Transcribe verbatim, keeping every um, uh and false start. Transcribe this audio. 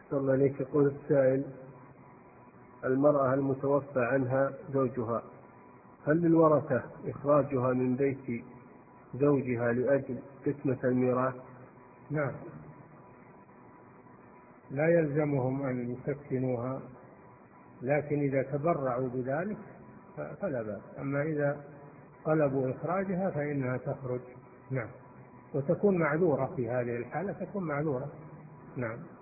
أحسن الله إليك. يقول السائل: المرأة المتوفى عنها زوجها، هل للورثة إخراجها من بيت زوجها لأجل قسمة الميراث؟ نعم، لا يلزمهم أن يسكنوها، لكن إذا تبرعوا بذلك فلا بأس. أما إذا طلبوا إخراجها فإنها تخرج. نعم، وتكون معذورة في هذه الحالة، تكون معذورة. نعم.